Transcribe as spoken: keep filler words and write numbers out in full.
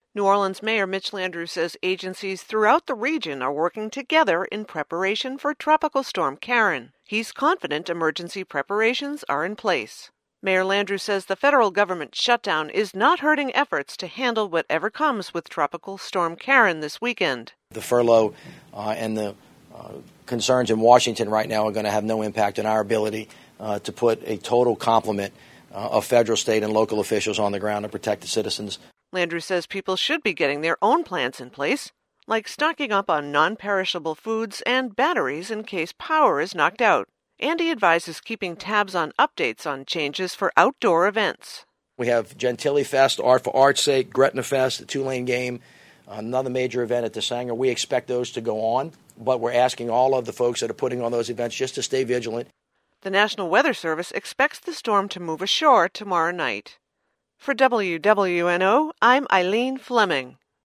New Orleans Mayor Mitch Landrieu says agencies throughout the region are working together in preparation for Tropical Storm Karen. He's confident emergency preparations are in place. Mayor Landrieu says the federal government shutdown is not hurting efforts to handle whatever comes with Tropical Storm Karen this weekend. The furlough uh, and the uh, concerns in Washington right now are going to have no impact on our ability uh, to put a total complement uh, of federal, state, and local officials on the ground to protect the citizens. Landrieu says people should be getting their own plans in place, like stocking up on non-perishable foods and batteries in case power is knocked out. And he advises keeping tabs on updates on changes for outdoor events. We have Gentilly Fest, Art for Art's Sake, Gretna Fest, the Tulane Game, another major event at the Sanger. We expect those to go on, but we're asking all of the folks that are putting on those events just to stay vigilant. The National Weather Service expects the storm to move ashore tomorrow night. For W W N O, I'm Eileen Fleming.